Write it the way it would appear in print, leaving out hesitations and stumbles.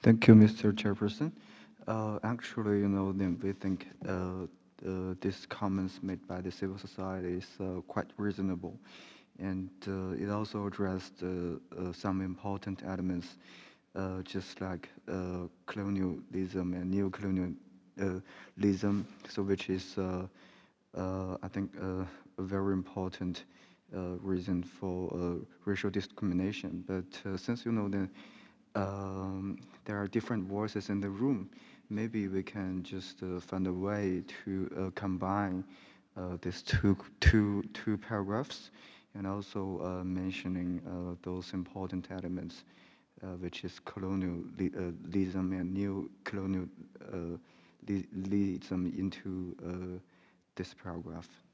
Thank you, Mr. Chairperson. Actually, then we think these comments made by the civil society is quite reasonable, and it also addressed some important elements, just like colonialism and neo-colonialism, so which is, I think, a very important reason for racial discrimination. But since there are different voices in the room. Maybe we can just find a way to combine these two paragraphs, and also mentioning those important elements, which is colonialism and new colonialism into this paragraph.